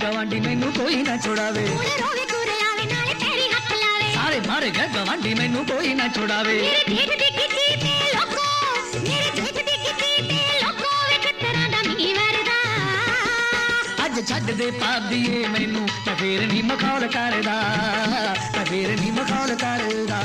गवांडी मैनू कोई ना छुड़ावे। रोवे कुरे आवे नाले तेरी हथ लावे। सारे मारे गए गवांडी मैनू कोई ना छुड़ावे। मेरे जेठ दी किसी ते लोको, मेरे जेठ दी किसी ते लोको वे कितरा दा नी वरदा। अज छड्ड दे भाभीए मैनू मैं फेर नी मखौल करदा, मैं फेर नी मखौल करदा।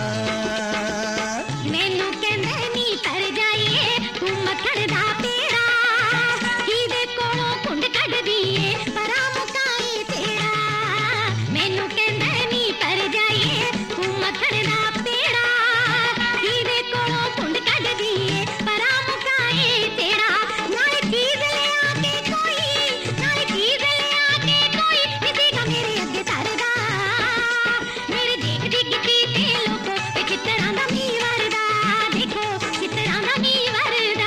मैनू कहंदे नी तर जाइए तू मक्खण दा पेड़ा, हीदे कोलों कुंड कढ दीए परा मुकाए तेरा। मैनू कहंदे नी तर जाइए तू मक्खण दा पेड़ा, हीदे कोलों कुंड कढ दीए परा मुकाए तेरा। नाले चीज ले आके कोई, नाले चीज ले आके कोई किसी का मेरे अगे तरदा। मेरे देख दी किसी ते लोको वे कितरा दा मी वरदा, देखो कितरा दा मी वरदा।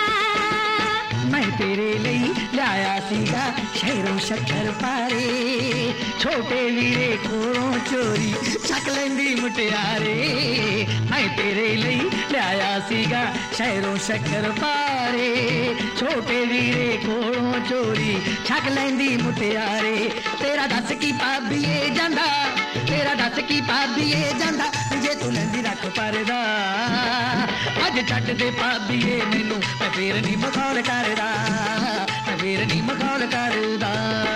मैं तेरे ਲਈ ਲਿਆਇਆ ਸੀਗਾ ਸ਼ਹਿਰੋਂ ਸ਼ੱਕਰ ਪਾਰੇ, ਛੋਟੇ ਵੀਰੇ ਕੋਲੋਂ ਚੋਰੀ ਚੱਕ ਲੈਂਦੀ ਮੁਟਿਆਰੇ। ਮੈਂ ਤੇਰੇ ਲਈ ਲਿਆਇਆ ਸੀਗਾ ਸ਼ਹਿਰੋਂ ਸ਼ੱਕਰ ਪਾਰੇ, ਛੋਟੇ ਵੀਰੇ ਕੋਲੋਂ ਚੋਰੀ ਚੱਕ ਲੈਂਦੀ ਮੁਟਿਆਰੇ। ਤੇਰਾ ਦੱਸ ਕੀ ਭਾਬੀਏ ਜਾਂਦਾ, ਤੇਰਾ ਦੱਸ ਕੀ ਭਾਬੀਏ ਜਾਂਦਾ, ਜੇ ਤੂੰ ਲੈਂਦੀ ਰੱਖ ਪਰਦਾ। ਅੱਜ ਛੱਡ ਦੇ ਭਾਬੀਏ ਮੈਨੂੰ ਮੈਂ ਫੇਰ ਨੀ ਮਖੌਲ ਕਰਦਾ, ਮੈਂ ਫੇਰ ਨੀ ਮਖੌਲ ਕਰਦਾ।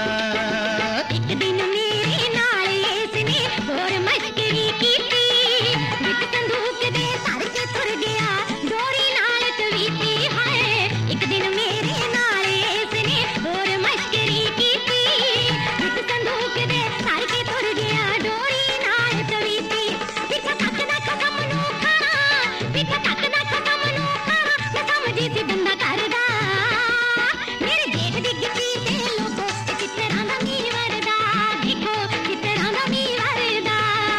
ਇੱਕ ਦਿਨ ਮੇਰੇ ਨਾਲ ਇਸਨੇ ਹੋਰ ਮਸ਼ਕਰੀ ਕੀਤੀ, ਵਿੱਚ ਸੰਦੂਕ ਦੇ ਧਰ ਕੇ ਤੁਰ ਗਿਆ ਡੋਰੀ ਨਾਲ ਤਵੀਤੀ ਹੈ। ਇੱਕ ਦਿਨ ਮੇਰੇ ਨਾਲ ਇਸਨੇ ਹੋਰ ਮਸ਼ਕਰੀ ਕੀਤੀ, ਵਿੱਚ ਸੰਦੂਕ ਦੇ ਧਰ ਕੇ ਤੁਰ ਗਿਆ ਡੋਰੀ ਨਾਲ ਤਵੀਤੀ। ਪਿੱਛਾ ਤੱਕ ਨਾ ਖਤਮ ਨੂੰ ਖਾਣਾ, ਪਿੱਛਾ ਤੱਕ ਨਾ ਖਤਮ ਨੂੰ ਖਾਣਾ, ਮੈਂ ਸਮਝੀ ਸੀ ਬੰਦਾ ਕਰਦਾ। ਮੇਰੇ ਜੇਠ ਦੀ ਗਿੱਤੀ ਤੇ ਲੋਕੋ ਇਹ ਕਿਤਰਾ ਦਾ ਮੀ ਵਰਦਾ, ਦੇਖੋ ਕਿਤਰਾ ਦਾ ਮੀ ਵਰਦਾ।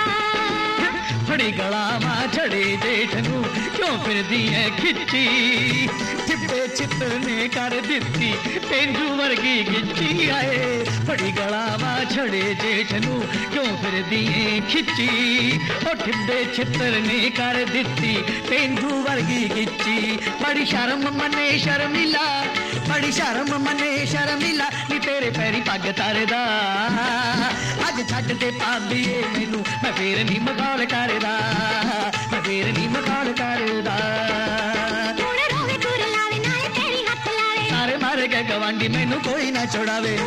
ਫੜੀ ਗਲਾ ਮਾ ਛੜੇ ਜੇਠ ਨੂੰ ਕਿਉਂ ਫਿਰਦੀ ਐ ਖਿੱਚੀ, ਟਿੱਬੇ ਚਿੱਤਰ ਨੇ ਕਰ ਦਿੱਤੀ ਪੇਂਡੂ ਵਰਗੀ ਗਿੱਚੀ ਆਏ। ਫੜੀ ਗਲਾ ਮਾ ਛੜੇ ਜੇਠ ਨੂੰ ਕਿਉਂ ਫਿਰਦੀ ਐ ਖਿੱਚੀ, ਉਹ ਟਿੱਬੇ ਚਿੱਤਰ ਨੇ ਕਰ ਦਿੱਤੀ ਪੇਂਡੂ ਵਰਗੀ ਗਿੱਚੀ। ਬੜੀ ਸ਼ਰਮ ਮਨੇ ਸ਼ਰਮੀਲਾ, ਬੜੀ ਸ਼ਰਮ ਮਨੇ ਸ਼ਰਮੀਲਾ, ਨੀ ਤੇਰੇ ਪੈਰੀ ਪੱਗ ਤਰਦਾ। ਅੱਜ ਛੱਡ ਦੇ ਭਾਬੀਏ ਮੈਨੂੰ ਮੈਂ ਫੇਰ ਨੀ ਮਖੌਲ ਕਰਦਾ, ਮੈਂ ਫੇਰ ਨੀ ਮਖੌਲ ਕਰਦਾ। ਹੁਣ ਰੋਵੇ ਕੁਰ ਲਾਵੇ ਨਾਲੇ ਤੇਰੀ ਹੱਥ ਲਾਵੇ। ਸਾਰੇ ਮਾਰੇ ਗਏ ਗਵਾਂਡੀ ਮੈਨੂੰ ਕੋਈ ਨਾ ਛੁੜਾਵੇ।